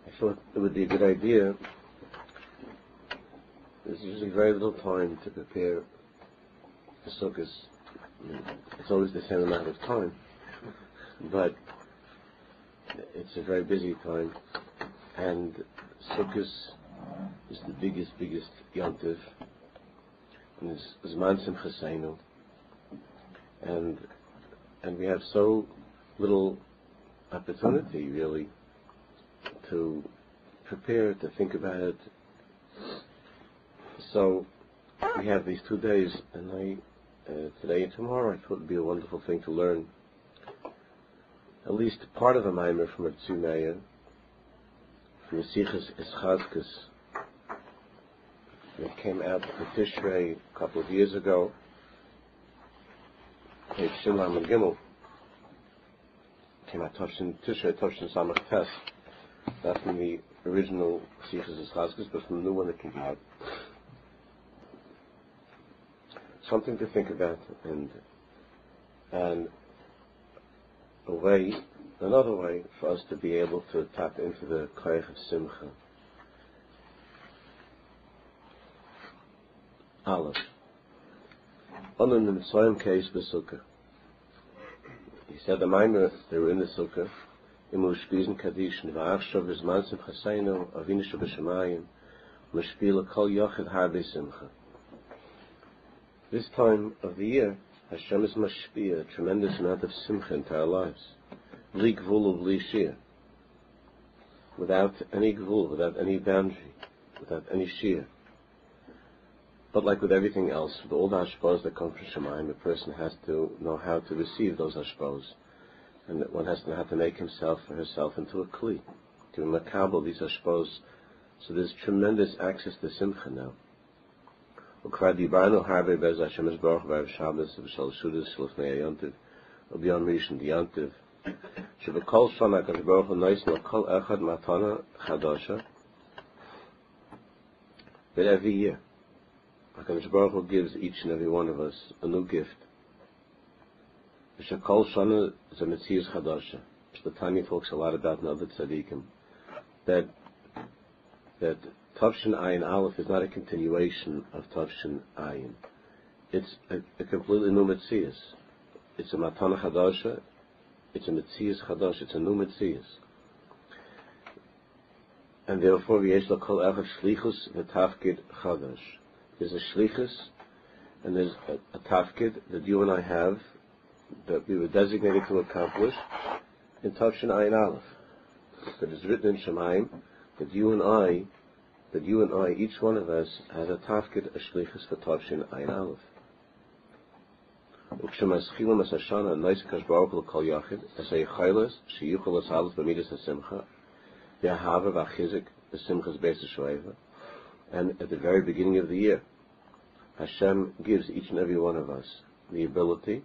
I thought it would be a good idea. There's usually very little time to prepare for Sukkot. It's always the same amount of time, but it's a very busy time, and Sukkot is the biggest Yom Tov, and it's Zman Simchas Seinu, and we have so little opportunity really to prepare, to think about it. So we have these 2 days, and today and tomorrow I thought it would be a wonderful thing to learn at least part of a mimer from Ritzu Meir, from Yesichas Eschazkus, that came out for Tishrei a couple of years ago, page Shin Lam and Gimel. Came out Tishrei Toshin Samach Tes, not from the original Yesichas Eschazkus, but from the new one that came out. Something to think about, and another way for us to be able to tap into the koyach of simcha. Aleph. On the Mitzrayim case b'sukkah. He said the Maimer, they were in the sukkah, imu shpizin kaddish v'achshav v'zman simcha seinu avinu sheb'shamayim mashpila kol yochid harbe simcha. This time of the year, Hashem is mashpia, a tremendous amount of simcha into our lives. Li gvul v'li shir. Without any gvul, without any boundary, without any shir. But like with everything else, with all the hashpos that come from Shemayim, a person has to know how to receive those hashpos. And that one has to know how to make himself or herself into a kli, to makabel these hashpos. So there's tremendous access to simcha now. וכבר דיברנו הרבה בעז השם יתברך בערב שבת ובשל סעודות לפני היום טוב וביום ראשון יום טוב שבכל שנה הקדוש ברוך הוא נותן לכל אחד מתנה חדשה. But every year HaKadosh Baruch Hu gives each and every one of us a new gift. ושכל שנה זה מציאות חדשה. The Tanya talks a lot about in other tzaddikim that Tavshin Ayin Aleph is not a continuation of Tavshin Ayin. It's a completely new Metzias. It's a Matana Chadasha, it's a Metzias Chadash, it's a new Metzias. And therefore, V'yesh L'kol Echad Shlichus V'tafkid Chadash. There's a Shlichus, and there's a Tafkid that you and I have, that we were designated to accomplish, in Tavshin Ayin Aleph. That is written in Shemayim, that you and I, each one of us, has a tafkid, a shlichus for Tavshin Ayin Aleph. Ukshemaschilum es hashana noisikash baruch l'kol yachid es ha'yichaylas sheyuchol es aleph b'midas ha'simcha v'ahava v'achizik b'simchas beis ha'shoeva. And at the very beginning of the year, Hashem gives each and every one of us the ability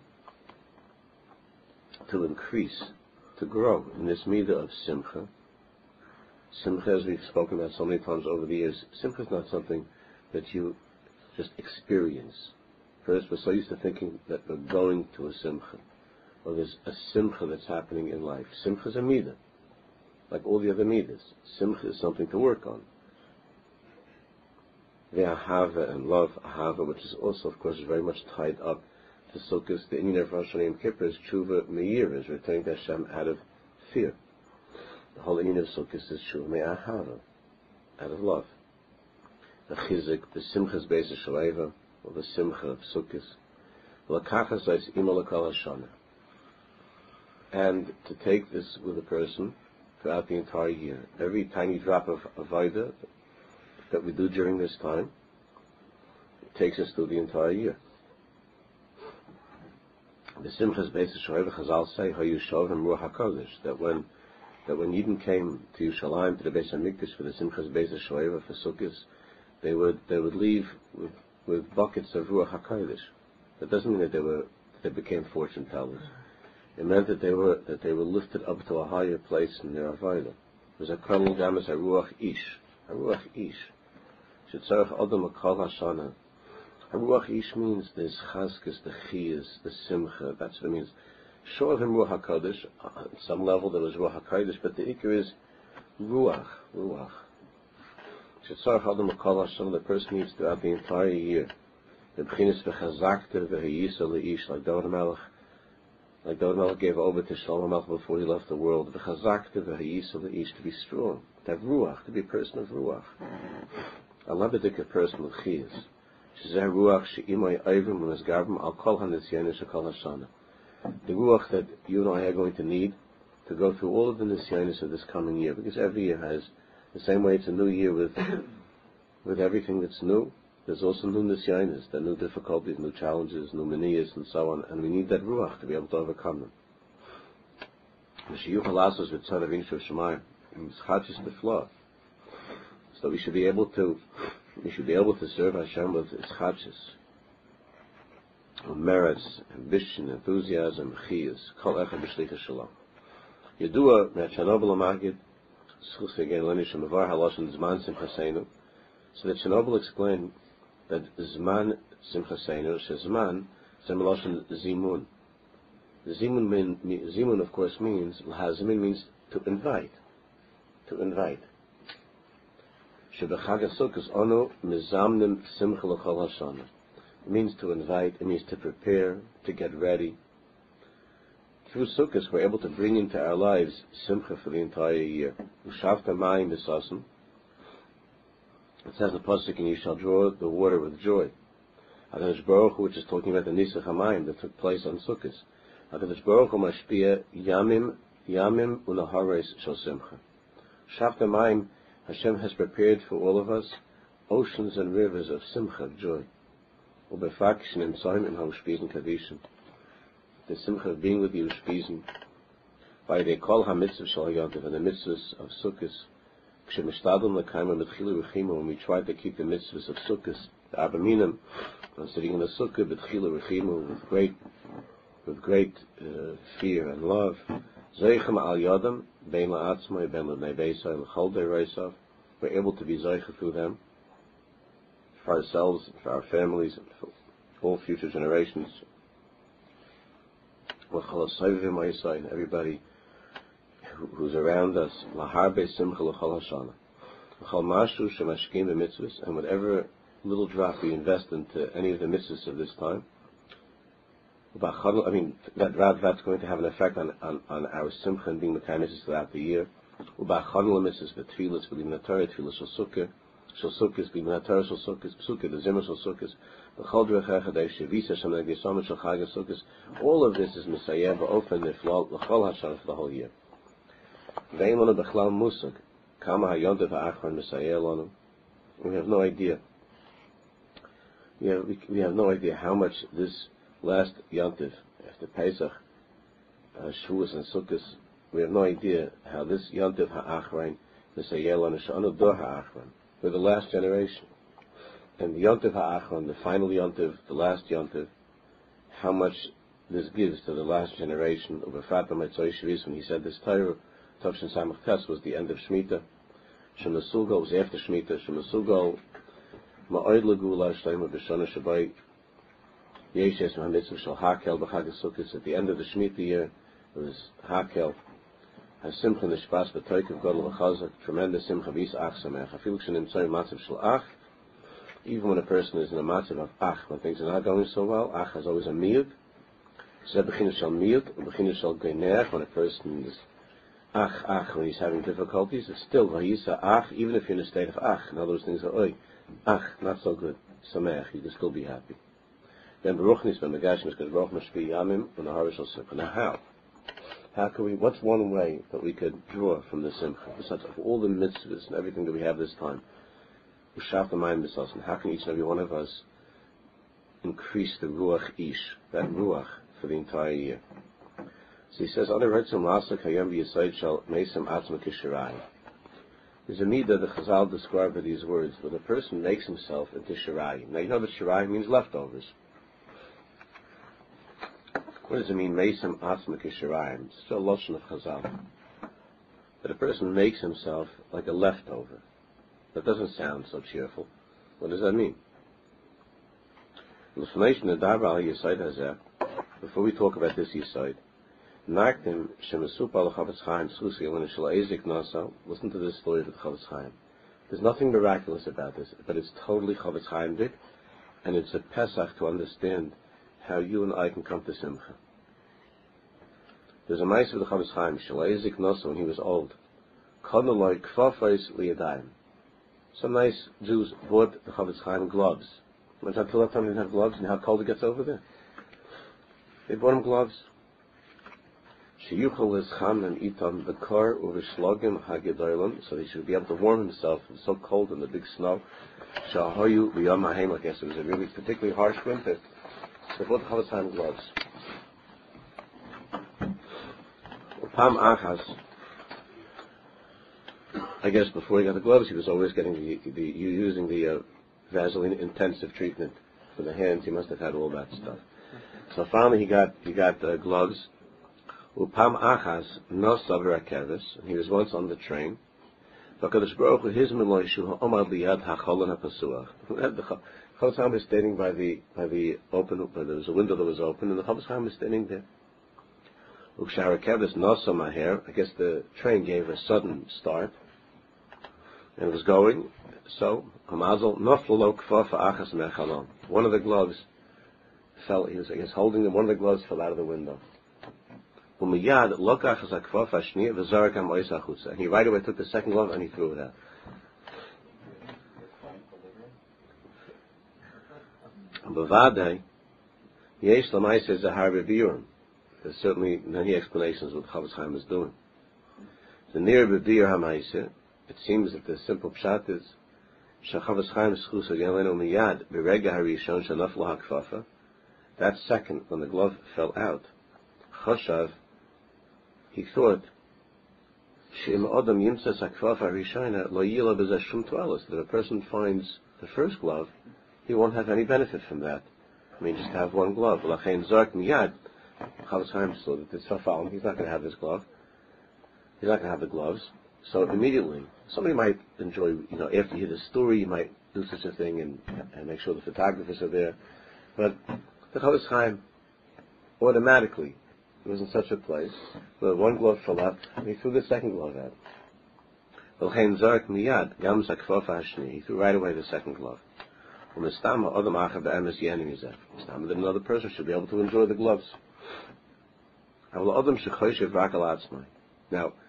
to increase, to grow in this midah of simcha. Simcha, as we've spoken about so many times over the years, simcha is not something that you just experience. First, we're so used to thinking that we're going to a simcha, or there's a simcha that's happening in life. Simcha is a midah, like all the other midas. Simcha is something to work on. The ahava and love, ahava, which is also, of course, very much tied up to Sukkot. The Inyan of Rosh Hashanah Yom Kippur is tshuva meir, is returning to Hashem out of fear. The whole Inyan of Sukkot is tshuva me'ahava, out of love. The chizik, the simchas beis ha'shoeva, or the simcha of Sukkot. L'kachas eis ima l'kol hashana. And to take this with a person throughout the entire year. Every tiny drop of avodah that we do during this time, it takes us through the entire year. The simchas beis ha'shoeva, Chazal say, ha'yushovim ruach hakodesh, that when Yidden came to Yerushalayim, to the Beis Hamikdash for the simchas beis ha'shoeva for Sukkot, they would leave with buckets of ruach hakodesh. That doesn't mean that they became fortune tellers. It meant that they were lifted up to a higher place in their avodah. It was a kol gamas haruach ish. Shetzarech adam akol hashana. Haruach ish means there's chazkes, the chiyas, the simcha. That's what it means. Sure, him ruach hakodesh. On some level there was ruach hakodesh, but the ikar is Ruach. The person needs throughout the entire year. The B'chinas v'chazakta v'hayisa le'ish, like David Melech gave over to Shlomo Melech before he left the world. V'chazakta v'hayisa le'ish, to be strong, to have ruach, to be a person of ruach. A labedik person with chiyas. Shezeh ruach she'imay ayvim v'mezgarbim al kol ha'nisyanis shekol hashana. The ruach that you and I are going to need to go through all of the nisyanis of this coming year, because every year has the same way. It's a new year with everything that's new. There's also new nisyanis, there are new difficulties, new challenges, new maniyas, and so on, and we need that ruach to be able to overcome them. So we should be able to serve Hashem with ischachis, merits, ambition, enthusiasm, chiyas, kol echad b'shlichus shalom. Yedua me'Chernobyl Magid, schus again lenish mevar haloshen zman simchaseinu. So that Chernobyl explained that zman simchaseinu, shezman zemaloshen zimun. Zimun of course means lahazmin, means to invite. Shebechag HaSukkos onu mizamnim simcha l'chol hashana. It means to invite. It means to prepare, to get ready. Through Sukkos, we're able to bring into our lives simcha for the entire year. Ushavta mayim b'sasim. It says in the pasuk, and you shall draw the water with joy. HaKadosh Baruch Hu, which is talking about the Nisach HaMayim that took place on Sukkos. HaKadosh Baruch Hu mashpia yamim unahares shel simcha. Ushavta mayim, Hashem has prepared for all of us oceans and rivers of simcha, of joy. Ubefakishin in Tzayim in Haushpizen Kadishin. The simcha of being with you, Shpizen. By the Kol HaMitzvah Shal HaYontiv, and the mitzvahs of Sukkos. K'shemishtadlum l'kaima mitchilu v'chimo, when we try to keep the mitzvahs of Sukkos, the Abaminim, sitting in the Sukkah, b'tchilu v'chimo, with great fear and love. Zeichem al yodam, bein la'atzmai, bein l'nei beisai, l'chol de'reisav. We're able to be zeicha through them, for ourselves, for our families, and for all future generations. Everybody who's around us, laharbe simcha l'chol hashana, l'chol mashu shemashkim b'mitzvahs, and whatever little drop we invest into any of the mitzvahs of this time, that's going to have an effect on our simcha and being mekayim mitzvahs throughout the year. Uba'achanu l'mitzvahs b'tfilas b'lim Torah, tfilas shel sukkah, shel sukkahs b'lim Torah shel sukkahs, sukkah the zimmer shel sukkahs, b'chol derech echad shevis Hashem l'gesamah shel chag sukkahs. All of this is Messiah ba'ofen niflal l'chol hashana for the whole year. Ve'im lanu b'chlal musag kama hayontiv ha'achron Messiah lanu. We have no idea. We have no idea how much this last Yontiv after Pesach, Shavuos and Sukkos, we have no idea how this Yontiv ha'achron Messiah lanu she'anu dor ha'achron. We're the last generation, and the Yontiv ha'achron, the final Yontiv, the last Yontiv, how much this gives to the last generation of Befrat Matzoi Shavis. When he said this Torah, Tavshin Samach Tes was the end of Shemitah. Shemesugal was after Shemitah. Shemesugal ma'od l'gula shleima b'shana shabai yeshes ma'mitzvah shel hakel b'chag HaSukkos. At the end of the Shemitah year, it was hakel. Simcha nishpas b'toikav gadol v'chazak. Tremendous simcha v'is ach samech. Afilu k'shenimtzoi matzav shel ach. Even when a person is in a matzav of ach, when things are not going so well, ach has always a miyud. Zeh b'china shel miyud, b'china shel geinech. When a person is ach, when he's having difficulties, it's still v'yisa ach, even if you're in a state of ach. In other words, things are oi, ach, not so good. Samech, you can still be happy. Then beruchnis ben megashim because baruch mashpi yamim u'naharish al simcha. Now how can we? What's one way that we could draw from the simcha? Besides of all the mitzvahs and everything that we have this time, u'shaf l'mayim b'sasin. How can each and every one of us increase the ruach ish, that ruach for the entire year? So he says, there's a midah that Chazal described by these words, where the person makes himself into shirayim. Now you know that shirayim means leftovers. What does it mean, meisem atzma kishirayim? It's still a lotion of Chazal. That a person makes himself like a leftover. That doesn't sound so cheerful. What does that mean? Before we talk about this yesod, Narkim Shemesupa L'Chavetz Chaim Schusi Elena Shel Ezik Nasa. Listen to this story of the Chavetz Chaim. There's nothing miraculous about this, but it's totally Chavetz Chaimic, and it's a Pesach to understand how you and I can come to Simcha. There's a mice of the Chavetz Chaim Shel Ezik Nasa when he was old. Konoloi Kfafos Liyadayim. Some nice Jews bought the Chavetz Chaim gloves. Until that time they didn't have gloves, and how cold it gets over there. They bought him gloves. Sheyuchal is cham and itam bekar uvishlogim hagedolim, so he should be able to warm himself. It was so cold in the big snow. Shahayu b'yom hahem, I guess it was a really particularly harsh winter. So they bought the Chavetz Chaim gloves. Pam achas. I guess before he got the gloves, he was always getting using the Vaseline intensive treatment for the hands. He must have had all that stuff. So finally he got gloves. Upam achas nosav rakevis, and he was once on the train. V'kadosh Baruch Hu his meloishu ha'omad liyad ha'cholon ha'pasuach. The Chavetz Chaim was standing by the open. There was a window that was open, and the Chavetz Chaim was standing there. Uksharakevis nosa maher. I guess the train gave a sudden start, and it was going. So Hamazel noflo kfafa achas mechalon. One of the gloves fell. He was, I guess, holding them. One of the gloves fell out of the window. And he right away took the second glove and he threw it out. There's certainly many explanations what Chavetz Chaim is doing. The near B'dir HaMaiseh, it seems that the simple pshat is Chavetz Chaim schus agelenu miyad b'rega harishon shenafla hakfafa. That second, when the glove fell out, Choshav, he thought, that if a person finds the first glove, he won't have any benefit from that. I mean, just have one glove. Chavetz Chaim saw that it's Fafalim, he's not going to have this glove. He's not going to have the gloves. So immediately, somebody might enjoy, after you hear the story, you might do such a thing and make sure the photographers are there. But the Chavetz Chaim, automatically, it was in such a place where one glove fell out, and he threw the second glove out. He threw right away the second glove. That another person should be able to enjoy the gloves. Now,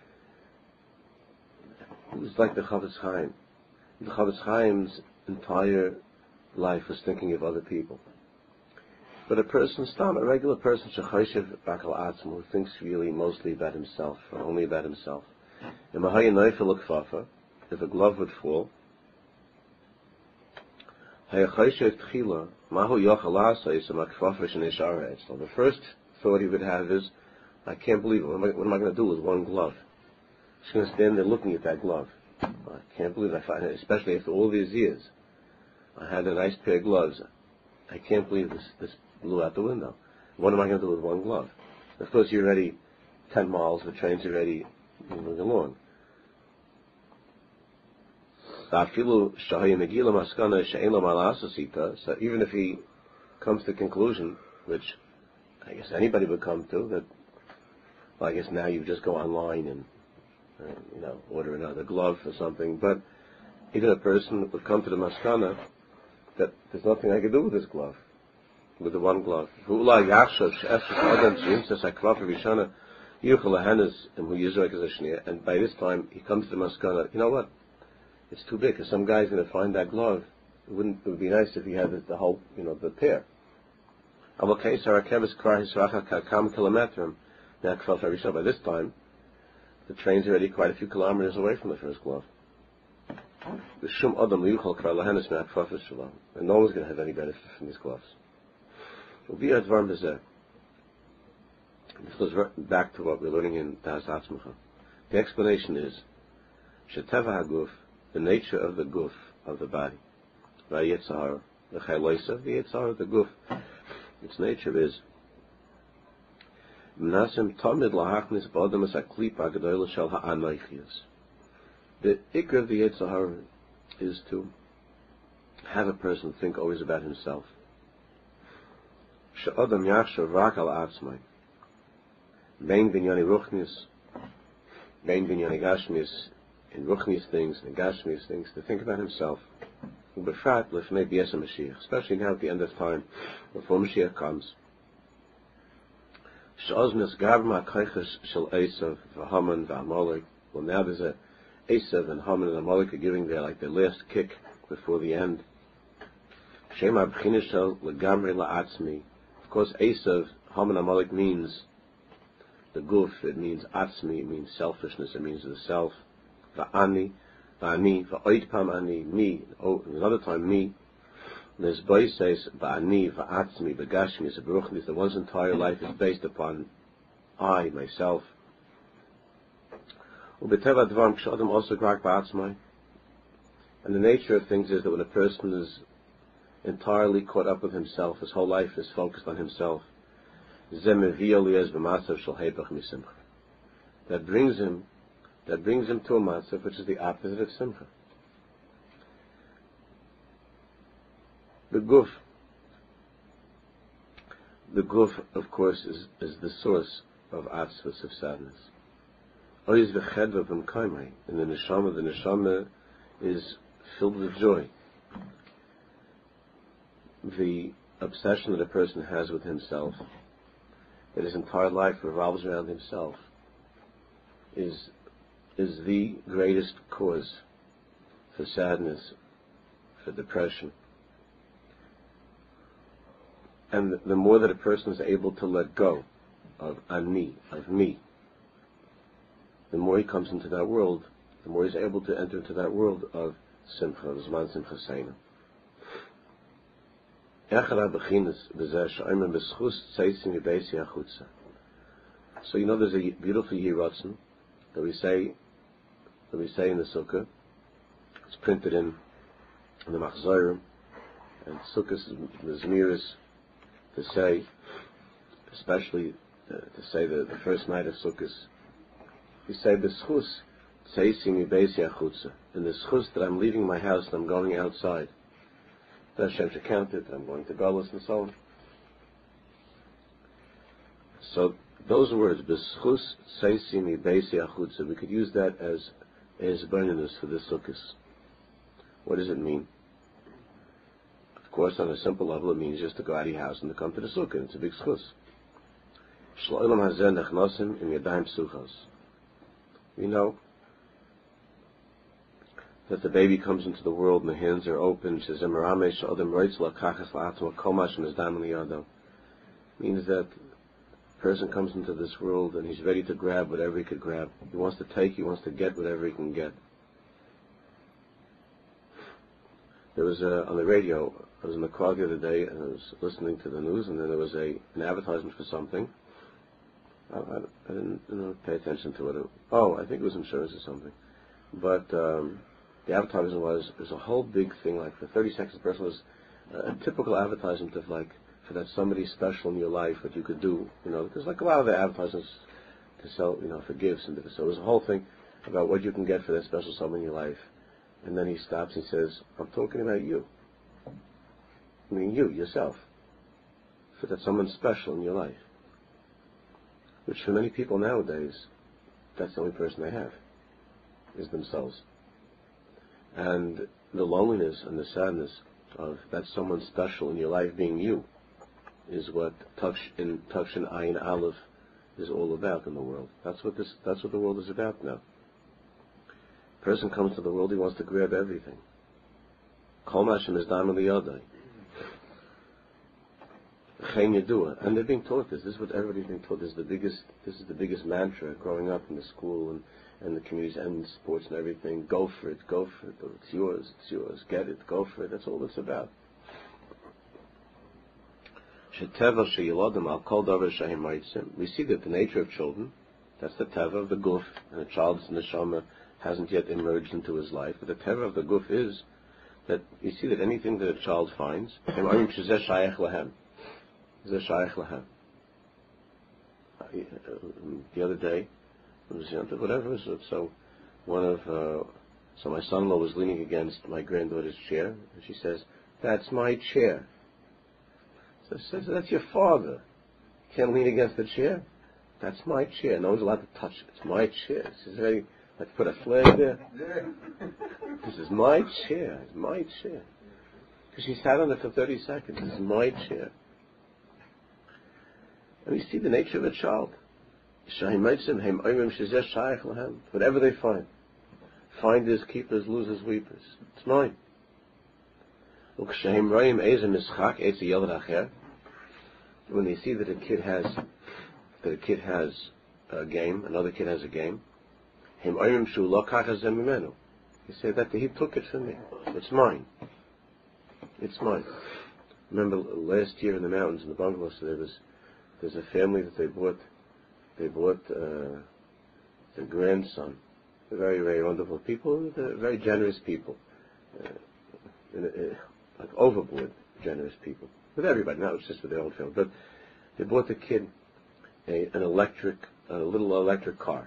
it was like the Chavetz Chaim. The Chavetz Chaim's entire life was thinking of other people. But a regular person, who thinks really mostly about himself, or only about himself. If a glove would fall, the first thought he would have is, I can't believe it. What am I going to do with one glove? He's going to stand there looking at that glove. I can't believe it. Especially after all these years. I had a nice pair of gloves. I can't believe this blew out the window. What am I going to do with one glove? Of course, you're already 10 miles, the train's already moving along. So even if he comes to the conclusion, which I guess anybody would come to, that, well, I guess now you just go online and order another glove or something, but even a person would come to the maskana that there's nothing I can do with this glove, with the one glove. And by this time he comes to the maskana, you know what? It's too big, because some guy's going to find that glove. It would be nice if he had the whole, the pair. By this time, the train's already quite a few kilometers away from the first glove. And no one's going to have any benefit from these gloves. This goes back to what we're learning in Das Atzmacha. The explanation is, Sheteva HaGuf, the nature of the guf, of the body. Vayetzahar, the chayloisa, the yetzahar of the guf. Its nature is Mnasim Tamid Lahachnis Bodam as a klipa gedoyla shel ha'anaychias. The ikr of the yetzahar is to have a person think always about himself. She'adam yachshav rak al atzmai. Bein binyani ruchnius, bein binyani gashmius, in ruchnius things, and gashmius things, to think about himself. Befrat lefnei bias Mashiach, especially now at the end of time, before Mashiach comes. Sh'oznes gavma kaiches shel Esav v'Haman v'Amalek. Well, now there's a Esav and Haman and Amalek are giving their last kick before the end. Shema b'china shel legamri la'atzmi. Of course, Esav, Haman, Amalek means the guf. It means atzmi. It means selfishness. It means the self. Va'ani, va'oid pam ani, me. Oh, another time me. There's boy says va'ani, va'atzmi, v'gashmi, is a beruchnis. The one's entire life is based upon I, myself. Ubeteva dvarim k'shadam also grak ba'atzmai. And the nature of things is that when a person is entirely caught up with himself, his whole life is focused on himself. That brings him to a matzav which is the opposite of simcha. The guf, of course, is the source of atzvus, of sadness. In the neshama is filled with joy. The obsession that a person has with himself, that his entire life revolves around himself, is the greatest cause for sadness, for depression. And the more that a person is able to let go of ani, of me, the more he comes into that world, the more he's able to enter into that world of simcha, of zman simcha seina. So there's a beautiful yiratzon that we say in the sukkah. It's printed in the machzorim and sukkahs, the zmiris, to say, especially to say the first night of sukkahs. We say b'schus tzeisi mibeisi achutza. In the schus that I'm leaving my house and I'm going outside. That Hashem should count it, I'm going to Galus and so on. So those words, b'schus tzeisi mibeisi achutza, we could use that as bonus for this sukkahs. What does it mean? Of course, on a simple level, it means just to go out of your house and to come to the sukkah. It's a big schus. Shlo'olam hazeh nechnosim im yadayim psuchos. We know that the baby comes into the world and the hands are open. Means that a person comes into this world and he's ready to grab whatever he could grab. He wants to take, he wants to get whatever he can get. There was on the radio, I was in the car the other day and I was listening to the news, and then there was an advertisement for something. I didn't pay attention to it. I think it was insurance or something. But the advertisement was a whole big thing, like for 30 seconds, the person was a typical advertisement of for that somebody special in your life, what you could do, there's like a lot of the advertisements to sell, for gifts, and so it was a whole thing about what you can get for that special someone in your life. And then he stops and says, I'm talking about you. I mean you, yourself. For that someone special in your life. Which for many people nowadays, that's the only person they have, is themselves. And the loneliness and the sadness of that someone special in your life being you is what Tavshin Ayin Aleph is all about in the world. That's what the world is about now. A person comes to the world, he wants to grab everything. Kol Mashem is Dam Liyadai. And they're being taught this. This is what everybody's being taught. This is the biggest mantra growing up in the school and the communities and sports and everything. Go for it. It's yours. Get it. Go for it. That's all it's about. We see that the nature of children, that's the teva of the guf, and a child's neshama hasn't yet emerged into his life. But the teva of the guf is that you see that anything that a child finds, the other day, it was whatever. So my son-in-law was leaning against my granddaughter's chair, and she says, "That's my chair." So I says, "That's your father. You can't lean against the chair. That's my chair. No one's allowed to touch it. It's my chair. She's ready. Let's put a flag there. This is my chair. It's my chair. Because she sat on it for 30 seconds. This is my chair. And you see the nature of a child. Whatever they find. Finders, keepers, losers, weepers. It's mine. When they see that a kid has a game, another kid has a game, he say that he took it from me. It's mine. It's mine. Remember last year in the mountains in the bungalows, there's a family that they bought the grandson. They're very, very wonderful people. They're very generous people. Like overboard generous people. With everybody, not just with their own family. But they bought the kid a little electric car.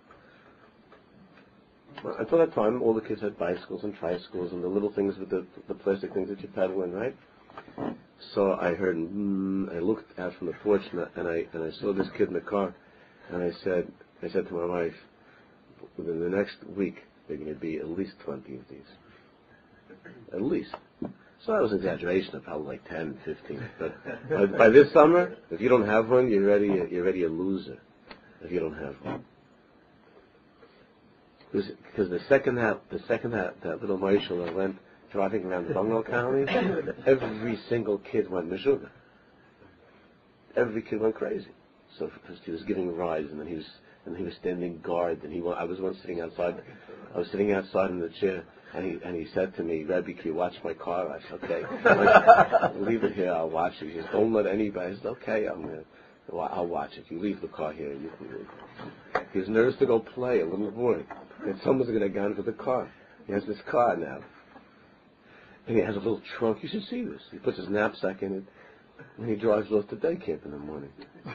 Well, until that time, all the kids had bicycles and tricycles and the little things with the plastic things that you pedal in, right? So I heard, I looked out from the porch and I saw this kid in the car, and I said to my wife, within the next week, there are going to be at least 20 of these. At least. So that was an exaggeration of probably like 10, 15. But by this summer, if you don't have one, you're already a loser. If you don't have one. Because the second that little Marshall went driving around the bungalow colony, every single kid went mishuga. Every kid went crazy. So first he was giving rides, and then he was standing guard, and I was once sitting outside. I was sitting outside in the chair, and he said to me, "Rebbe, can you watch my car?" I said, "Okay." Leave it here. I'll watch it. He says, "Don't let anybody." I said, "Okay, I'll watch it. You leave the car here. You can leave." He was nervous to go play. A little boy. And someone's going to go into the car. He has this car now. And he has a little trunk. You should see this. He puts his knapsack in it, and he drives off to day camp in the morning.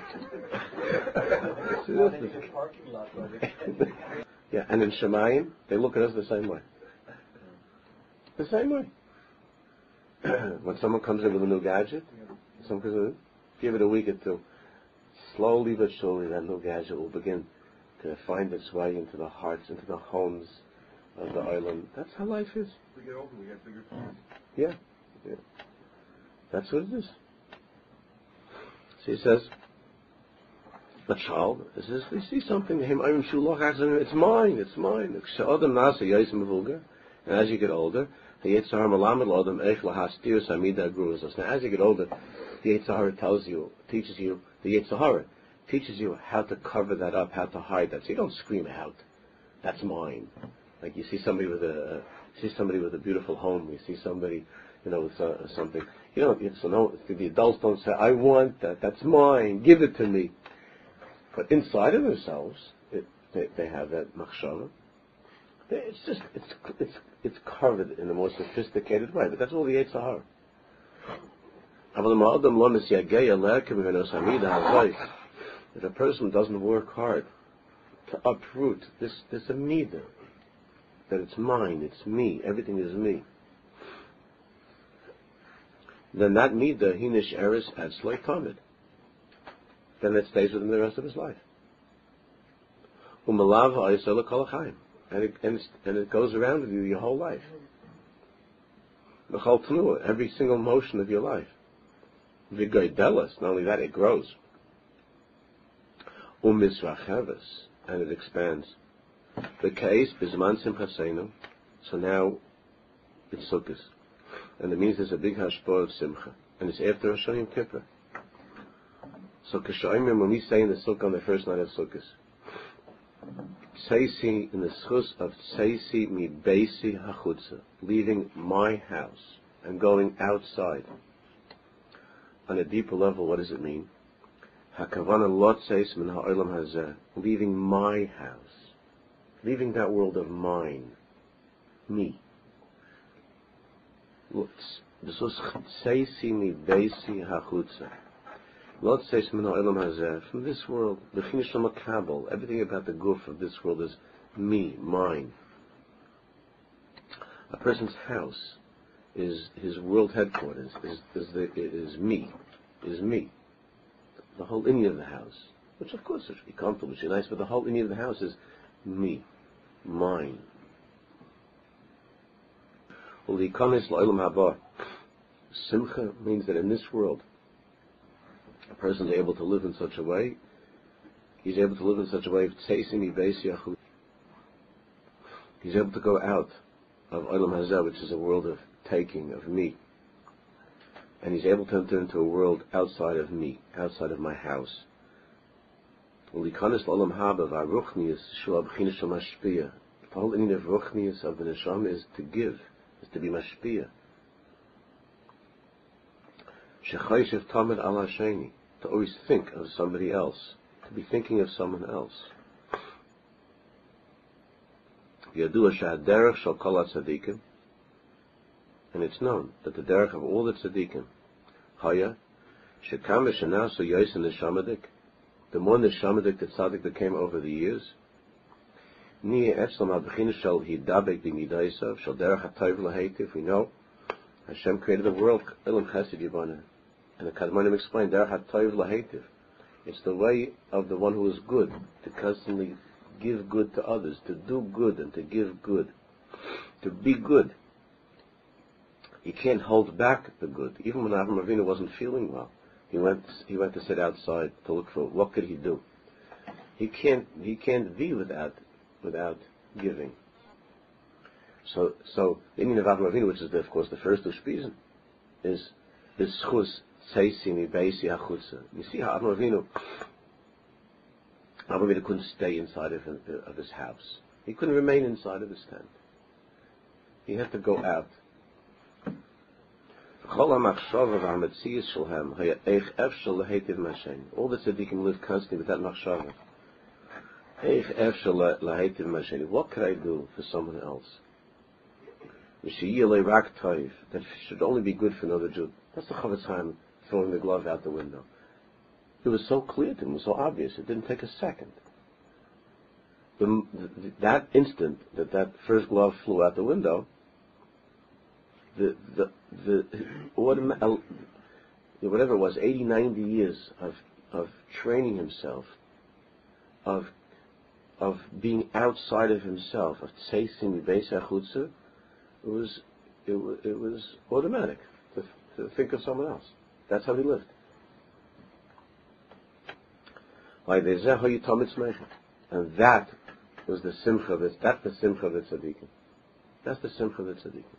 Yeah, and in Shemayim, they look at us the same way. The same way. When someone comes in with a new gadget, give it a week or two. Slowly but surely, that new gadget will begin to find its way into the hearts, into the homes of the island. That's how life is. We get older, we get bigger phones. Yeah. That's what it is. So he says, a child, we see something, it's mine. And as you get older, now as you get older, the Yetzer Hara teaches you how to cover that up, how to hide that. So you don't scream out, "That's mine." Like you see somebody with a beautiful home. You see somebody, with something. So the adults don't say, "I want that. That's mine. Give it to me." But inside of themselves, they have that machshava. It's covered in a more sophisticated way. But that's all the Yetzer Hara. If a person doesn't work hard to uproot this amida, that it's mine, it's me, everything is me, then that mida, hinish eris atzloi tamid. Then it stays with him the rest of his life. And it goes around with you your whole life. Every single motion of your life. Not only that, it grows. And it expands. The case bisman simchasenu. So now it's Sukkot, and it means there's a big hashpah of simcha, and it's after Rosh Hashanah Kippur. So Kishayim, when we say in the Sukkah on the first night of Sukkot, Tzeisi, in the schus of Tzeisi mi beisi hachutza, leaving my house and going outside. On a deeper level, what does it mean? Hakavana lotzeis min ha'olam hazeh, leaving my house, leaving that world of mine, me. This was Tzeisi mi beisi hachutza. Lotzeis min ha'olam hazeh, from this world, the finish of makabel, everything about the goof of this world is me, mine. A person's house is his world headquarters, is me. The whole inyan of the house which of course it should be comfortable, it should be nice, but the whole idea of the house is me, mine. Simcha means that in this world, a person is able to live in such a way, he's able to live in such a way of he's able to go out of Olam Hazeh, which is a world of taking, of me, and he's able to enter into a world outside of me, outside of my house. The whole meaning of ruchnius of the neshama is to give, is to be mashpia. Shechayishev tamid ala sheni, to always think of somebody else, to be thinking of someone else. Yadua shahaderech shal kol tzadikim, and it's known that the derech of all the tzadikim, haya, shekam v'shenasu yois neshamadik, the more neshamadik the tzadik became over the years, niye etzlam abchin shal hidabek b'midaisav shal derech hatayv laheitiv. We know Hashem created the world ilam chesed yibana, and the Kadmonim explained derech hatayv laheitiv. It's the way of the one who is good, to constantly give good to others, to do good and to give good, to be good. You can't hold back the good. Even when Avraham Avinu wasn't feeling well, he went to sit outside to look for what could he do. He can't be without giving. So the meaning of Avraham Avinu, which is of course the first Ushpizin, is schus tzeisimi beisi hachutza. You see how Avraham Avinu couldn't stay inside of his house. He couldn't remain inside of his tent. He had to go out. All the tzaddikim live constantly with that machshava. What could I do for someone else? That should only be good for another Jew. That's the Chavetz Chaim throwing the glove out the window. It was so clear to him, it was so obvious, it didn't take a second. That instant that first glove flew out the window, whatever it was, 80, 90 years of training himself, of being outside of himself, of tzeising beis hachutza, it was automatic to think of someone else. That's how he lived. And that was the simcha of it. That's the simcha of the tzaddikim. That's the simcha of the tzaddikim.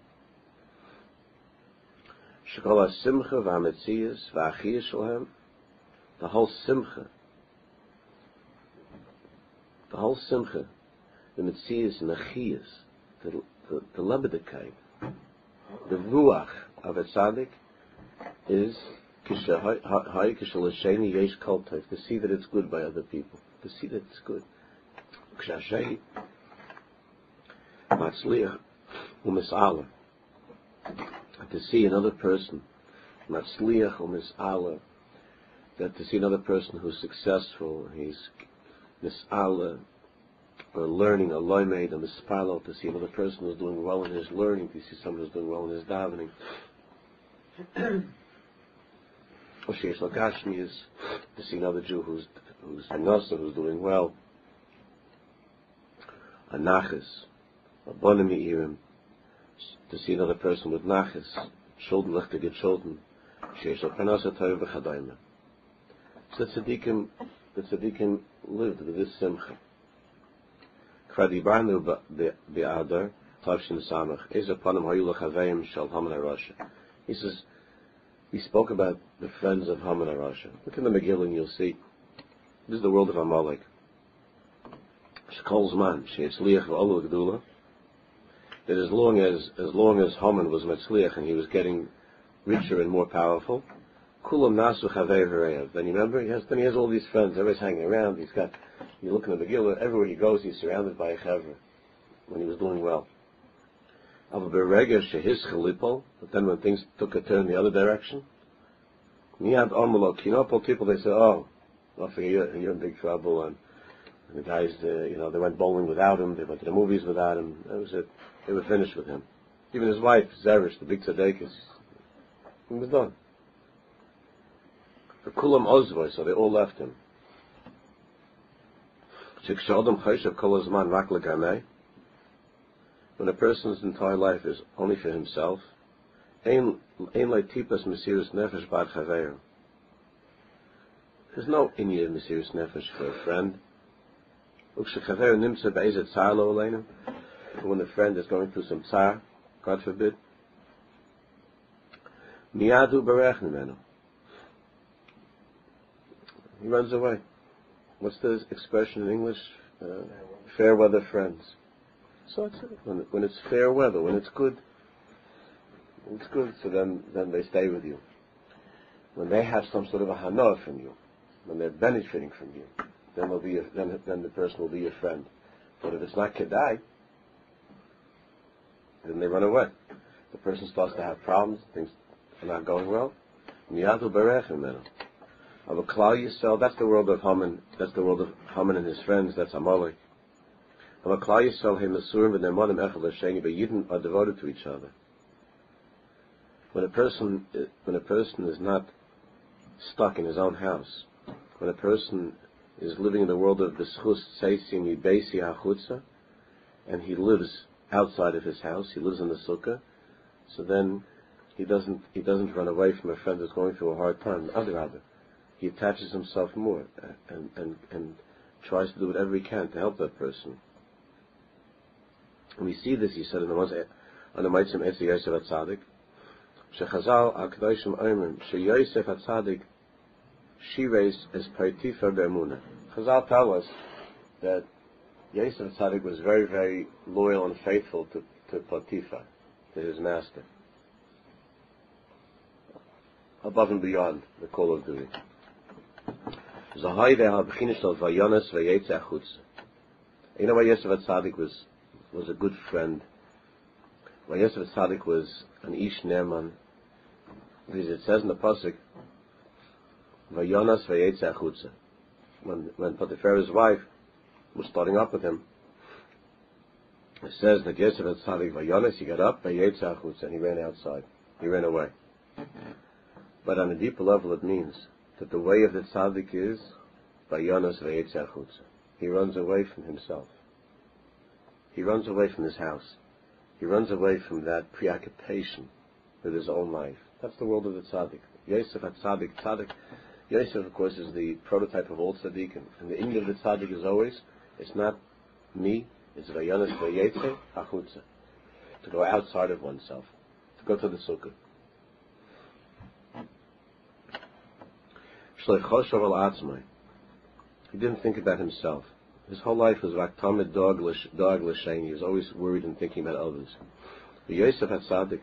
Shekala simcha v'ametzias v'achiyas shalhem. The whole simcha, the metzias and the chiyas, the lebedekai, the ruach of a tzaddik is to see that it's good by other people, to see that it's good. To see another person, that to see another person who's successful, he's mis'ala, or learning, a loimed, a mispalo, to see another person who's doing well in his learning, to see someone who's doing well in his davening. Oshesh Lagashmi is to see another Jew who's Hanosa, who's doing well. A Nachis, a Bonami Irim, to see another person with Nachis, children, lechtige children. Shesh Lagashmi Torah v'chadayma. So the tzaddikim lived with this simcha. Kradibarnu be'adar tavshin samach is upon him hayul chaveim shel Haman HaRasha. He says, we spoke about the friends of Haman HaRasha. Look in the Megillah and you'll see. This is the world of Amalek. Shekol Zman, she'etzliach v'olu gdula. That as long as Haman was metzliach and he was getting richer and more powerful, kulam nasu chavei v'reyav. Then you remember, he has all these friends. Everybody's hanging around. You look in the Megillah, everywhere he goes, he's surrounded by a chaver. When he was doing well. But then when things took a turn the other direction, people, they said, you're in big trouble, and the guys, they went bowling without him, they went to the movies without him, that was it. They were finished with him. Even his wife, Zeresh, the big tzaddikus, he was done. For Kulam Ozvoy, so they all left him. When a person's entire life is only for himself, there's no inyan Mesiris Nefesh for a friend. When a friend is going through some tsar, God forbid, miyadu berech mimenu, he runs away. What's the expression in English? Fair weather friends. So it's when it's fair weather, when it's good, so then they stay with you. When they have some sort of a hana from you, when they're benefiting from you, then the person will be your friend. But if it's not kedai, then they run away. The person starts to have problems, things are not going well. Miyadu berech mimenu. Of a klal Yisrael, that's the world of Haman. That's the world of Haman and his friends. That's Amalek. Of a klal Yisrael, he mesurim v'ne'monim echad l'sheni, but Yidden are devoted to each other. When a person is not stuck in his own house, when a person is living in the world of b'schus tzeisim yibeisi hachutza, and he lives outside of his house, he lives in the sukkah, so then he doesn't run away from a friend who's going through a hard time. Rather, he attaches himself more and tries to do whatever he can to help that person. And we see this, he said, on the Maitzim Etzi Yosef HaTzadik, Shechazal HaKadoshim Oimrim, Sheyosef HaTzadik Shires es Potifa Be'emunah. Chazal tell us that Yosef HaTzadik was very, very loyal and faithful to Potiphar, to his master, above and beyond the call of duty. You know why Yosef HaTzadik was a good friend? Why Yosef HaTzadik was an Ish Ne'eman? Because it says in the pasuk, Vayonas v'yetze achutza. When Potiphar's wife was starting up with him, it says that Yosef HaTzadik Vayonas, he got up, v'yetze achutza, and he ran outside. He ran away. But on a deeper level, it means that the way of the tzaddik is Vayonas v'yetze achutza. He runs away from himself. He runs away from his house. He runs away from that preoccupation with his own life. That's the world of the tzaddik. Yosef HaTzadik, tzaddik. Yosef, of course, is the prototype of all tzaddikim. And the end of the tzaddik is always, it's not me, it's Vayonas v'yetze achutza. To go outside of oneself. To go to the sukkah. He didn't think about himself. His whole life was like Talmud dog l'shein. He was always worried and thinking about others. But Yosef HaTzadik,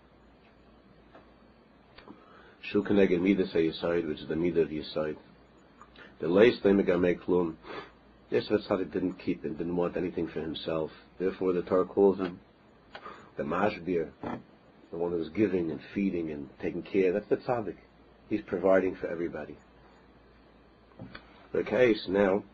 Shu Keneged Midas HaYesod, which is the Midah of Yesod, the Leis Le'megamei Klum. Yosef HaTzadik didn't keep and didn't want anything for himself. Therefore, the Torah calls him the Mashbir, the one who's giving and feeding and taking care. That's the Tzaddik. He's providing for everybody. The case now,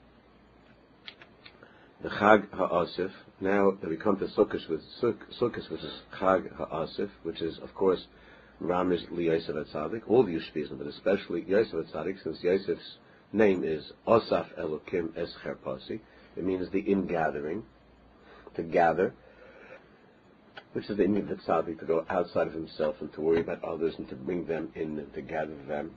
the Chag HaAsif, now that we come to Sukkot, which is Chag HaAsif, which is, of course, Ramiz Li Yosef HaTzadik, all the Yushpizim, but especially Yosef HaTzadik, since Yosef's name is Osaf Elokim Es Cherpasi, it means the ingathering, to gather, which is the image of the tzaddik, to go outside of himself and to worry about others and to bring them in and to gather them.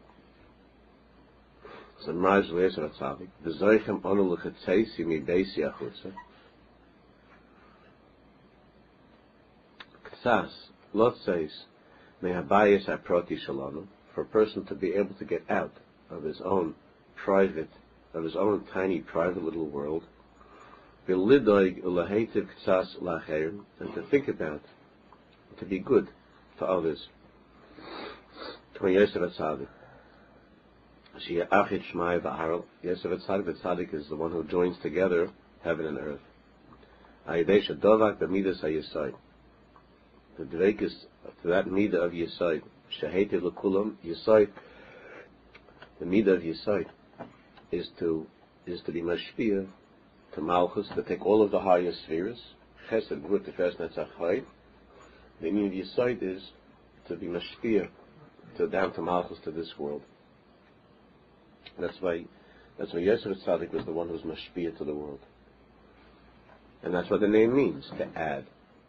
So Ma'az Yosef HaTzadik, V'zoichem onu l'chetzeisi mibeisi achutza, Ktsas, Lot says, Mehabayis haproti shalanu, for a person to be able to get out of his own tiny private little world, V'lidoig u'lahetiv ktsas l'acheirim, and to think about, to be good to others. To Yosef HaTzadik, Shia Achid Shmai V'Aral, Yosef HaTzadik, the tzaddik is the one who joins together heaven and earth. Ayidei Shadovak B'midas HaYesod, the dveikis to that midah of Yesod, Shehetiv L'kulam, Yesod, the midah of Yesod is to be mashpia, to Malchus, to take all of the higher spheres, Chesed, Gvur, Tiferet, Netzach, Chai. The meaning of Yesod is to be mashpia, down to Malchus, to this world. That's why That's why Yosef Tzaddik was the one who was mashpia to the world. And that's what the name means, to add.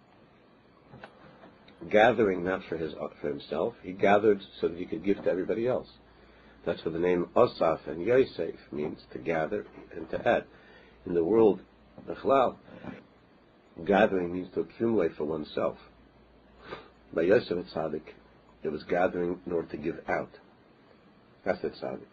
Gathering not for himself, he gathered so that he could give to everybody else. That's what the name Asaf and Yosef means, to gather and to add. In the world, Bechlal, gathering means to accumulate for oneself. By Yosef Tzaddik, it was gathering in order to give out. That's the Tzaddik.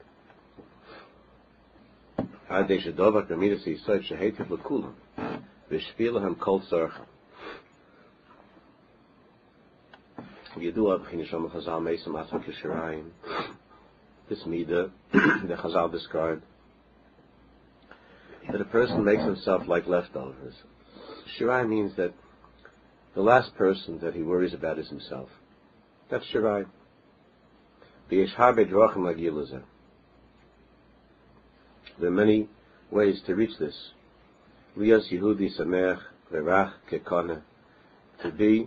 This midah, the Chazal described, that a person makes himself like leftovers. Shirai means that the last person that he worries about is himself. That's Shirai. There are many ways to reach this. Lias Yehudi Samech Verach Kekana. To be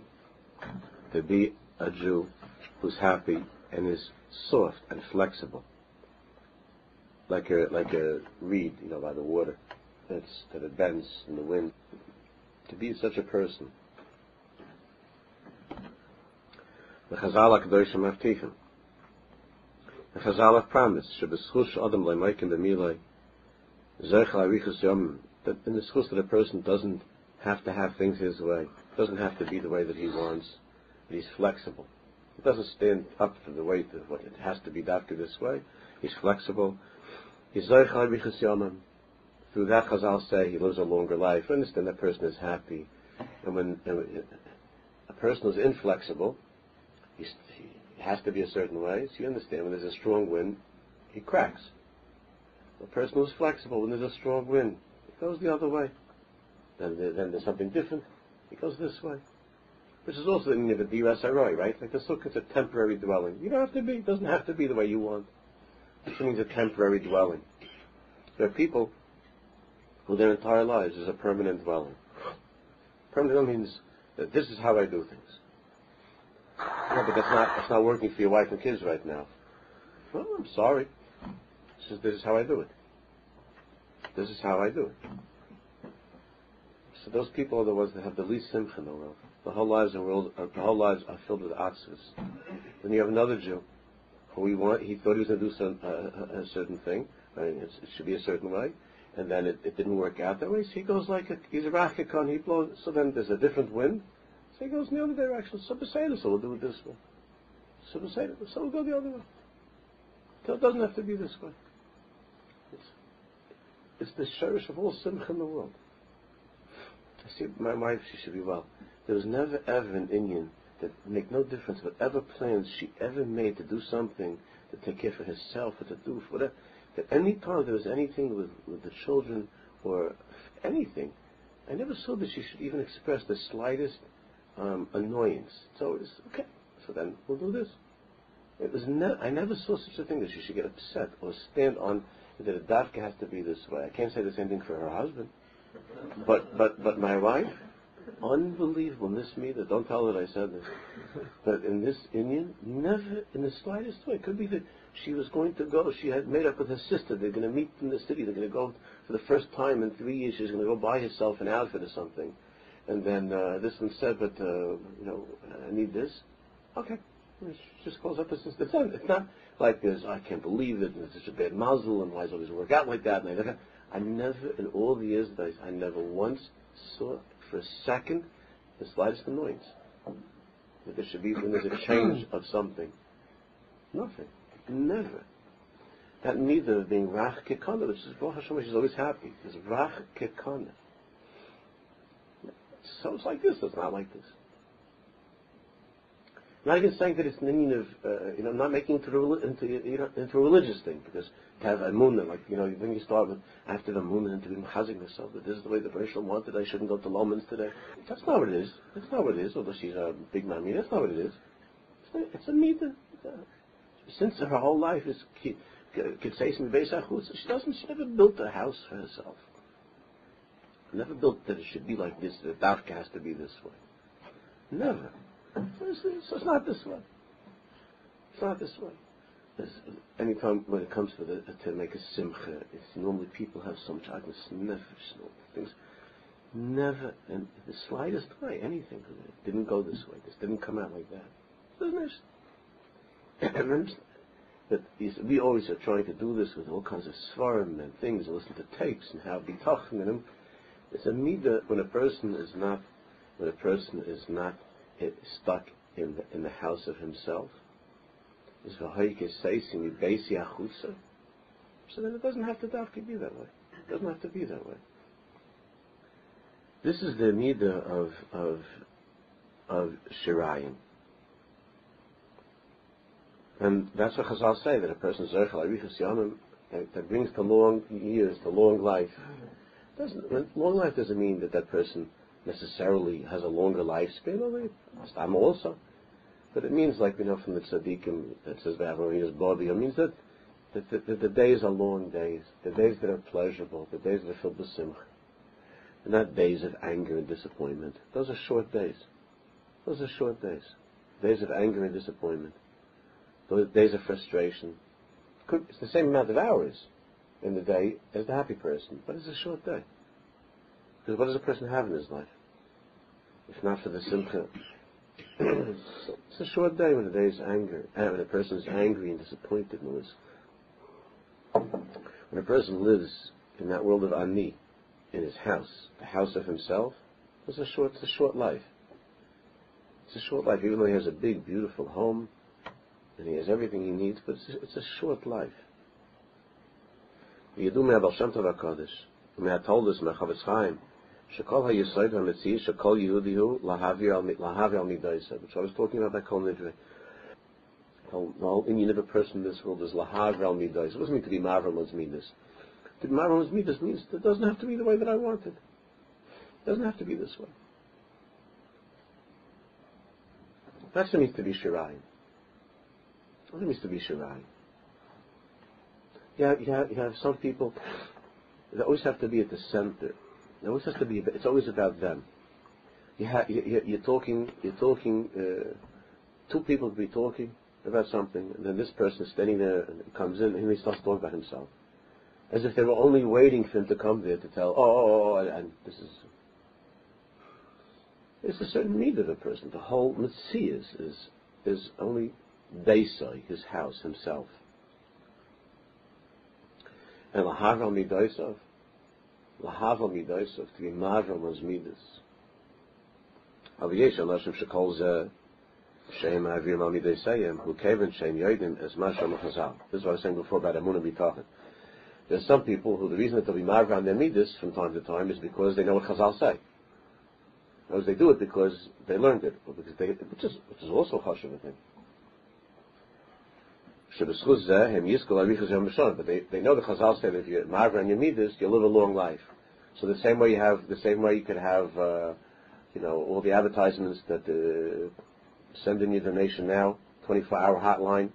a Jew who's happy and is soft and flexible, like a reed, by the water, that it bends in the wind. To be such a person. The Chazal HaKadoshim Avtichim. The Chazal have promised, Shebeschush Adam Leimaykim B'milai, Zerch L'Arichus Yom, that in the schus that a person doesn't have to have things his way, doesn't have to be the way that he wants, but he's flexible. He doesn't stand up for the way that what it has to be after this way. He's flexible. He's Zerch L'Arichus Yom. Through that, Chazal say he lives a longer life. Understand that person is happy, and when a person is inflexible, he has to be a certain way. So you understand, when there's a strong wind, he cracks. A person who's flexible, when there's a strong wind, it goes the other way. Then there's something different, it goes this way. Which is also the meaning of a diras haroy, right? Like the sukkah is a temporary dwelling. You don't have to be, it doesn't have to be the way you want. It means a temporary dwelling. There are people who their entire lives is a permanent dwelling. Permanent dwelling means that this is how I do things. No, but that's not working for your wife and kids right now. Well, I'm sorry. This is how I do it. This is how I do it. So those people are the ones that have the least simcha in the world. The whole lives are filled with atzvus. Then you have another Jew who he thought he was going to do a certain thing. It should be a certain way. And then it didn't work out that way. So he goes he's a rachikon, he blows, so then there's a different wind. So he goes in the other direction. So we'll do it this way. So we'll go the other way. So it doesn't have to be this way. It's the sherish of all simcha in the world. I see my wife, she should be well. There was never ever an Indian that make no difference whatever plans she ever made to do something, to take care for herself or to do whatever. That any time there was anything with the children or anything, I never saw that she should even express the slightest annoyance. So it was, okay, so then we'll do this. It was I never saw such a thing that she should get upset or stand on that a dafka has to be this way. I can't say the same thing for her husband. But my wife, unbelievable. Miss me, that don't tell her that I said this. But in this Indian, never in the slightest way. It could be that she was going to go, she had made up with her sister, they're going to meet in the city, they're going to go for the first time in 3 years, she's going to go buy herself an outfit or something. And then this one said, but, I need this. Okay. She just calls up her sister. It's not like this, I can't believe it, and it's such a bad mazel, and why does it always work out like that? And I never, in all the years that I never once saw for a second the slightest annoyance that there should be when there's a change of something. Nothing. Never. That neither being rach kekana, which is Baruch Hashem, she's always happy. It's rach kekana. So it's like this, it's not like this. Not even saying that it's an Indian of, not making it into a religious thing, because to have a emunah, when you start with, after the emunah, and to be mechazing yourself, that this is the way the Bereshit wanted, I shouldn't go to Lomans today. That's not what it is. That's not what it is, although she's a big mammy, that's not what it is. It's a midah. Since her whole life is Kitseis Beis HaChutz, she never built a house for herself. Never built that it should be like this, that Dafka has to be this way. Never. So it's not this way. It's not this way. anytime when it comes to make a simcha, it's normally people have so much agnes nefesh, things never, and the slightest way, anything didn't go this way, this didn't come out like that. Doesn't it? But we always are trying to do this with all kinds of svarim and things, and listen to tapes and have bitachon in them. It's a midah when a person is not stuck in the house of himself. Is v'hoike seising mi beisi achusa. So then it doesn't have to be that way. It doesn't have to be that way. This is the midah of shirayim. And that's what Chazal say, that a person is Zerchel Arichas Yamim, that brings the long years, the long life. Long life doesn't mean that person necessarily has a longer lifespan, although I'm also. But it means, like we know from the tzaddikim that says B'Avarinas Bodi, it means that the days are long days, the days that are pleasurable, the days that are filled with simcha. They're not days of anger and disappointment. Those are short days. Those are short days. Days of anger and disappointment. Those days of frustration. It's the same amount of hours in the day as the happy person, but it's a short day. Because what does a person have in his life? If not for the simcha. It's a short day when the day is anger, when a person is angry and disappointed in this. When a person lives in that world of ani, in his house, the house of himself, it's a short life. It's a short life, even though he has a big, beautiful home, and he has everything he needs, but it's a short life. Yadu me Abel Shem Tov HaKadosh, and I told us, Chavetz Chaim, Shekol HaYesod HaMetziah, Shekol Yehudihu, Lahavi al Midaysa, which I was talking about that Kol Nidre. The whole Indian of a person in this world is Lahavi al Midaysa. It doesn't mean to be Marvel's Midas. To be Marvel's Midas means it doesn't have to be the way that I want it. It doesn't have to be this way. That's what it means to be Shirayim. What it means to be Shirayim. You have some people that always have to be at the center. It always has to be. It's always about them. You're talking. Two people could be talking about something, and then this person is standing there and comes in, and he starts talking about himself, as if they were only waiting for him to come there to tell. And this is. It's a certain need of a person. The whole Metzias is only Beisai, his house, himself. And Lahav Midaisav, to be Mavram was Midas. Aviyesh Anashim Shekol Zeh Shem Avir Mal Midaisayim who Kevin Shem Yodim as Mashram Chazal. This is what I was saying before about Amunah B'Tachet. There's some people who the reason that they'll be Mavram their Midas from time to time is because they know what Chazal say. Or they do it because they learned it, or because which is also a chashuv thing. But they know the Chazal say that if you're Mavra and your Midas, you'll live a long life. So the same way you could have, all the advertisements that send in your donation now, 24-hour hotline,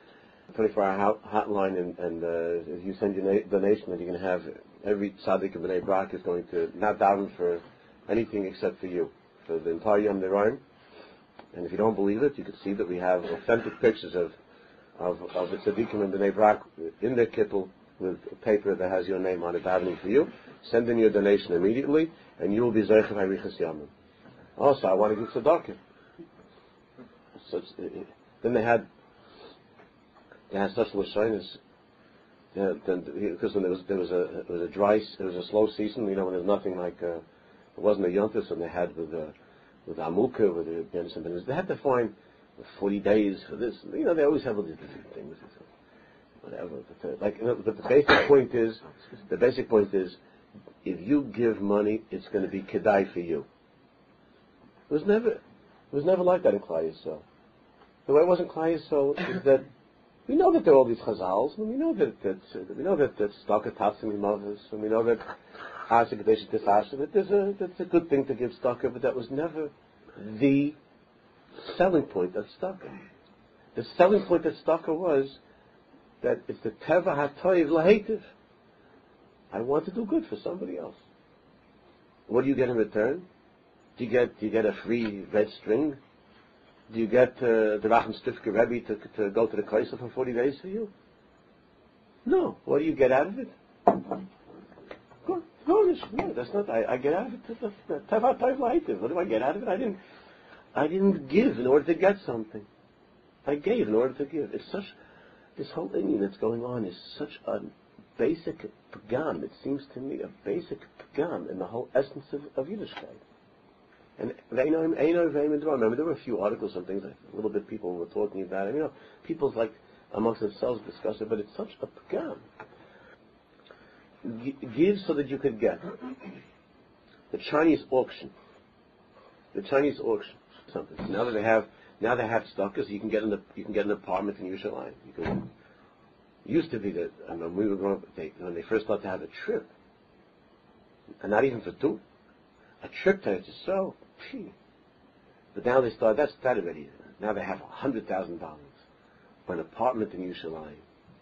and if you send your donation, then you're going to have every tzaddik of Bnei Brak is going to not daven for anything except for you, for the entire Yom Neraim. And if you don't believe it, you can see that we have authentic pictures of the tzaddikim and Bnei Brak in their kittel with a paper that has your name on it, davening for you. Send in your donation immediately, and you will be Zeicher Harichas Yamim. Also, I want to give tzedakah. So then they had such lashonos. Because when there was a slow season, when there's nothing like it wasn't a yontis, and they had with Amukah, with the Benson, they had to find 40 days for this. They always have all these different things. Whatever. But the basic point is, if you give money, it's going to be kedai for you. It was never like that in Klal Yisrael. The way it wasn't Klal Yisrael is that we know that there are all these chazals, and we know that staka tatsim imavos, and we know that that's a good thing to give staka, but that was never the selling point of staka. The selling point of staka was that it's the teva hatoiv lahetiv. I want to do good for somebody else. What do you get in return? Do you get a free red string? Do you get the Racham Stifke Rebbe to go to the Kaisel for 40 days for you? No. What do you get out of it? Good. No, that's not. I get out of it. What do I get out of it? I didn't give in order to get something. I gave in order to give. It's such. This whole thing that's going on is such a basic pagam. It seems to me a basic pagam in the whole essence of Yiddishkeit. And remember, there were a few articles and things, like a little bit people were talking about it. People's like amongst themselves discuss it, but it's such a pagam. Give so that you could get. The Chinese auction. Something. So now they have stockers. You can get an apartment in Yerushalayim. It used to be that when we were growing up, when they first started to have a trip, and not even for two, a trip to so. But now they start. That already. Now they have $100,000 for an apartment in Yerushalayim.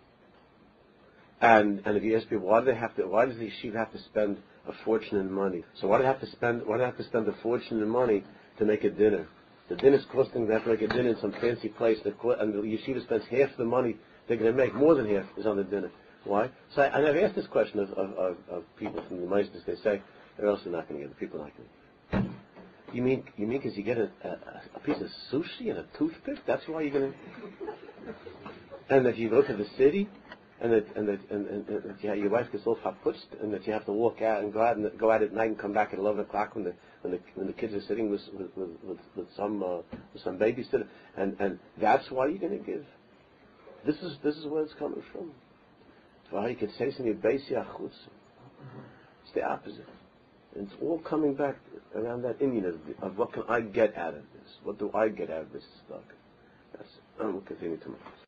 And if you ask people why does the yeshiva have to spend a fortune in money? So why do they have to spend a fortune in money to make a dinner? The dinner's costing. They have to make a dinner in some fancy place, and the yeshiva spends half the money they're going to make. More than half is on the dinner. Why? So I've asked this question of people from the Meisners. They say they're also not going to get it. People are not going to get it. You mean because you get a piece of sushi and a toothpick? That's why you're going to. And that you go to the city. And that your wife gets all haputzt, and that you have to walk out and go out at night and come back at 11 o'clock when the kids are sitting with some babysitter, and that's why you're going to give. This is where it's coming from. Why you could say something basic achutz. It's the opposite. And it's all coming back around that Indian of what can I get out of this? What do I get out of this stuff? We'll continue tomorrow.